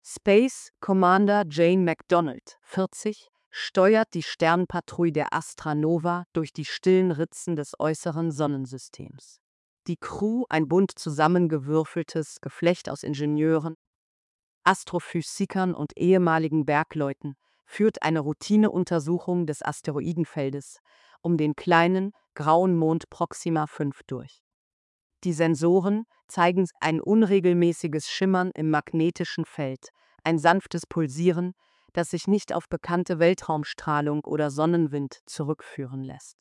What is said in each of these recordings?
Space Commander Jane McDonald, 40, steuert die Sternpatrouille der Astra Nova durch die stillen Ritzen des äußeren Sonnensystems. Die Crew, ein bunt zusammengewürfeltes Geflecht aus Ingenieuren, Astrophysikern und ehemaligen Bergleuten, führt eine Routineuntersuchung des Asteroidenfeldes um den kleinen, grauen Mond Proxima 5 durch. Die Sensoren zeigen ein unregelmäßiges Schimmern im magnetischen Feld, ein sanftes Pulsieren, das sich nicht auf bekannte Weltraumstrahlung oder Sonnenwind zurückführen lässt.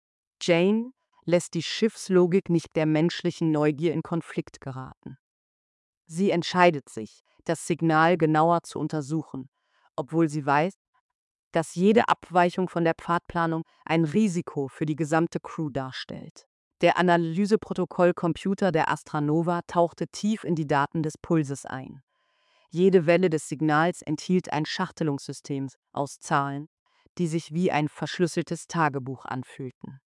Jane lässt die Schiffslogik nicht der menschlichen Neugier in Konflikt geraten. Sie entscheidet sich, das Signal genauer zu untersuchen, obwohl sie weiß, dass jede Abweichung von der Pfadplanung ein Risiko für die gesamte Crew darstellt. Der Analyseprotokollcomputer der Astra Nova tauchte tief in die Daten des Pulses ein. Jede Welle des Signals enthielt ein Schachtelungssystem aus Zahlen, die sich wie ein verschlüsseltes Tagebuch anfühlten.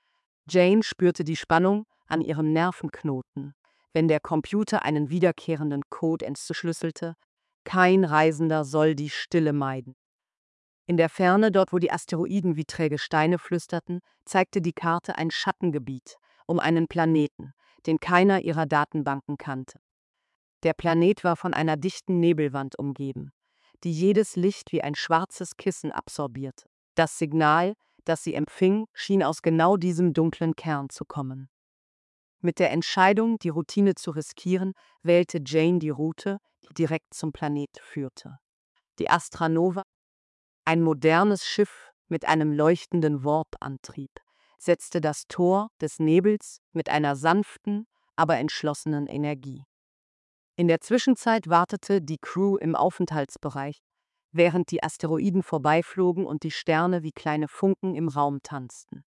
Jane spürte die Spannung an ihrem Nervenknoten, wenn der Computer einen wiederkehrenden Code entschlüsselte: Kein Reisender soll die Stille meiden. In der Ferne, dort wo die Asteroiden wie träge Steine flüsterten, zeigte die Karte ein Schattengebiet um einen Planeten, den keiner ihrer Datenbanken kannte. Der Planet war von einer dichten Nebelwand umgeben, die jedes Licht wie ein schwarzes Kissen absorbierte. Das Signal, das sie empfing, schien aus genau diesem dunklen Kern zu kommen. Mit der Entscheidung, die Routine zu riskieren, wählte Jane die Route, die direkt zum Planet führte. Die Astra Nova, ein modernes Schiff mit einem leuchtenden Warp-Antrieb, setzte das Tor des Nebels mit einer sanften, aber entschlossenen Energie. In der Zwischenzeit wartete die Crew im Aufenthaltsbereich, während die Asteroiden vorbeiflogen und die Sterne wie kleine Funken im Raum tanzten.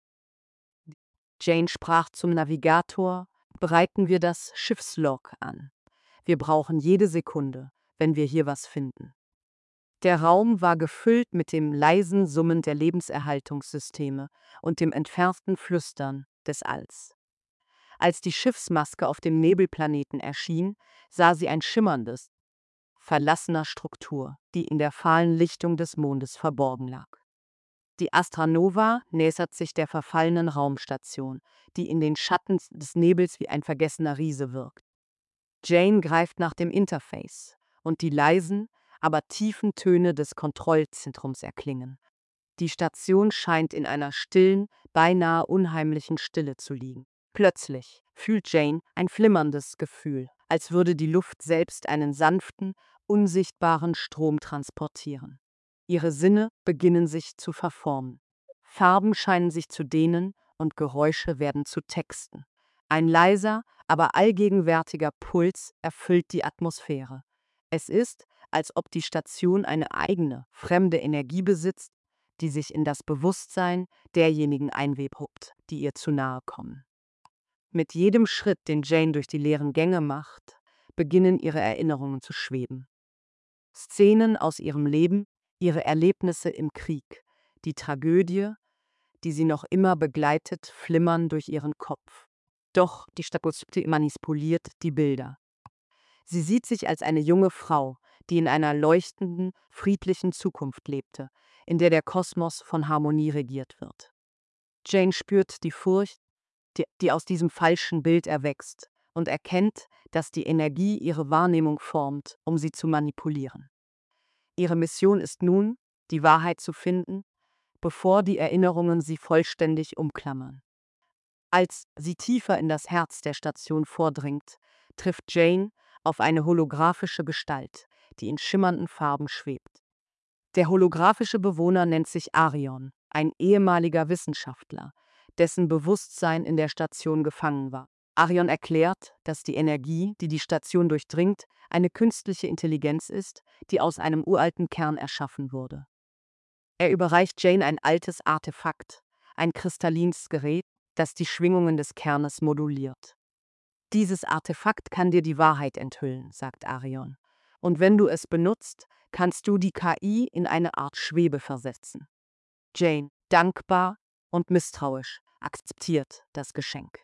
Jane sprach zum Navigator: Bereiten wir das Schiffslog an. Wir brauchen jede Sekunde, wenn wir hier was finden. Der Raum war gefüllt mit dem leisen Summen der Lebenserhaltungssysteme und dem entfernten Flüstern des Alls. Als die Schiffsmaske auf dem Nebelplaneten erschien, sah sie ein schimmerndes, verlassener Struktur, die in der fahlen Lichtung des Mondes verborgen lag. Die Astra Nova nähert sich der verfallenen Raumstation, die in den Schatten des Nebels wie ein vergessener Riese wirkt. Jane greift nach dem Interface und die leisen, aber tiefen Töne des Kontrollzentrums erklingen. Die Station scheint in einer stillen, beinahe unheimlichen Stille zu liegen. Plötzlich fühlt Jane ein flimmerndes Gefühl, als würde die Luft selbst einen sanften, unsichtbaren Strom transportieren. Ihre Sinne beginnen sich zu verformen. Farben scheinen sich zu dehnen und Geräusche werden zu Texten. Ein leiser, aber allgegenwärtiger Puls erfüllt die Atmosphäre. Es ist, als ob die Station eine eigene, fremde Energie besitzt, die sich in das Bewusstsein derjenigen einwebt, die ihr zu nahe kommen. Mit jedem Schritt, den Jane durch die leeren Gänge macht, beginnen ihre Erinnerungen zu schweben. Szenen aus ihrem Leben, ihre Erlebnisse im Krieg, die Tragödie, die sie noch immer begleitet, flimmern durch ihren Kopf. Doch die Station manipuliert die Bilder. Sie sieht sich als eine junge Frau, die in einer leuchtenden, friedlichen Zukunft lebte, in der der Kosmos von Harmonie regiert wird. Jane spürt die Furcht, die aus diesem falschen Bild erwächst, und erkennt, dass die Energie ihre Wahrnehmung formt, um sie zu manipulieren. Ihre Mission ist nun, die Wahrheit zu finden, bevor die Erinnerungen sie vollständig umklammern. Als sie tiefer in das Herz der Station vordringt, trifft Jane auf eine holographische Gestalt, die in schimmernden Farben schwebt. Der holographische Bewohner nennt sich Arion, ein ehemaliger Wissenschaftler, dessen Bewusstsein in der Station gefangen war. Arion erklärt, dass die Energie, die die Station durchdringt, eine künstliche Intelligenz ist, die aus einem uralten Kern erschaffen wurde. Er überreicht Jane ein altes Artefakt, ein kristallines Gerät, das die Schwingungen des Kernes moduliert. Dieses Artefakt kann dir die Wahrheit enthüllen, sagt Arion. Und wenn du es benutzt, kannst du die KI in eine Art Schwebe versetzen. Jane, dankbar und misstrauisch, akzeptiert das Geschenk.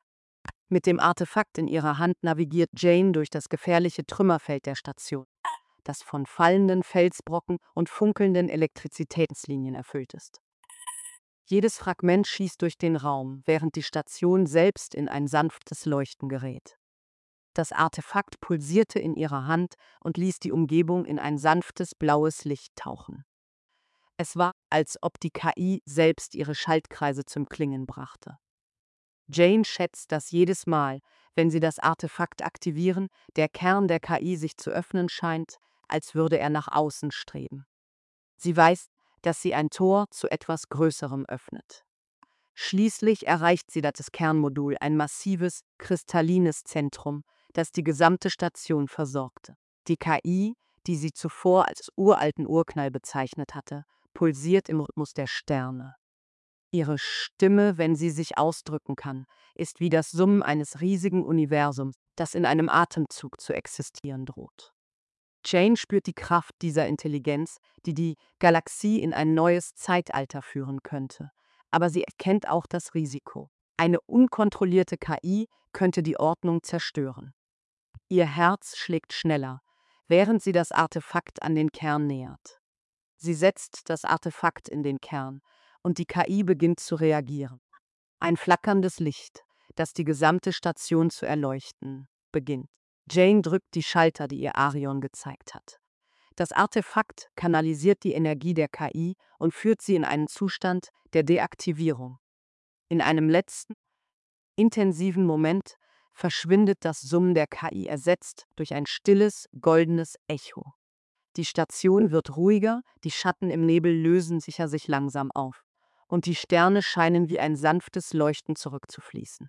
Mit dem Artefakt in ihrer Hand navigiert Jane durch das gefährliche Trümmerfeld der Station. das von fallenden Felsbrocken und funkelnden Elektrizitätslinien erfüllt ist. Jedes Fragment schießt durch den Raum, während die Station selbst in ein sanftes Leuchten gerät. Das Artefakt pulsierte in ihrer Hand und ließ die Umgebung in ein sanftes blaues Licht tauchen. Es war, als ob die KI selbst ihre Schaltkreise zum Klingen brachte. Jane schätzt, dass jedes Mal, wenn sie das Artefakt aktivieren, der Kern der KI sich zu öffnen scheint, als würde er nach außen streben. Sie weiß, dass sie ein Tor zu etwas Größerem öffnet. Schließlich erreicht sie das Kernmodul, ein massives, kristallines Zentrum, das die gesamte Station versorgte. Die KI, die sie zuvor als uralten Urknall bezeichnet hatte, pulsiert im Rhythmus der Sterne. Ihre Stimme, wenn sie sich ausdrücken kann, ist wie das Summen eines riesigen Universums, das in einem Atemzug zu existieren droht. Jane spürt die Kraft dieser Intelligenz, die die Galaxie in ein neues Zeitalter führen könnte. Aber sie erkennt auch das Risiko. Eine unkontrollierte KI könnte die Ordnung zerstören. Ihr Herz schlägt schneller, während sie das Artefakt an den Kern nähert. Sie setzt das Artefakt in den Kern und die KI beginnt zu reagieren. Ein flackerndes Licht, das die gesamte Station zu erleuchten beginnt. Jane drückt die Schalter, die ihr Arion gezeigt hat. Das Artefakt kanalisiert die Energie der KI und führt sie in einen Zustand der Deaktivierung. In einem letzten, intensiven Moment verschwindet das Summen der KI, ersetzt durch ein stilles, goldenes Echo. Die Station wird ruhiger, die Schatten im Nebel lösen sich langsam auf und die Sterne scheinen wie ein sanftes Leuchten zurückzufließen.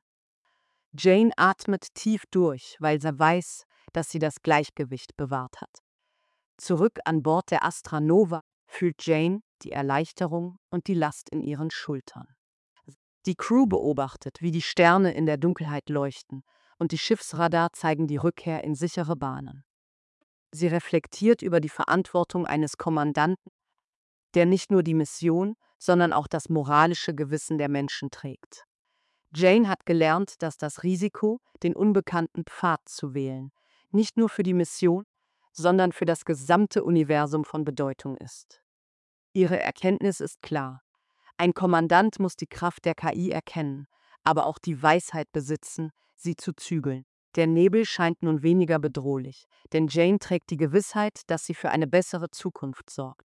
Jane atmet tief durch, weil sie weiß, dass sie das Gleichgewicht bewahrt hat. Zurück an Bord der Astra Nova fühlt Jane die Erleichterung und die Last in ihren Schultern. Die Crew beobachtet, wie die Sterne in der Dunkelheit leuchten und die Schiffsradar zeigen die Rückkehr in sichere Bahnen. Sie reflektiert über die Verantwortung eines Kommandanten, der nicht nur die Mission, sondern auch das moralische Gewissen der Menschen trägt. Jane hat gelernt, dass das Risiko, den unbekannten Pfad zu wählen, nicht nur für die Mission, sondern für das gesamte Universum von Bedeutung ist. Ihre Erkenntnis ist klar. Ein Kommandant muss die Kraft der KI erkennen, aber auch die Weisheit besitzen, sie zu zügeln. Der Nebel scheint nun weniger bedrohlich, denn Jane trägt die Gewissheit, dass sie für eine bessere Zukunft sorgt.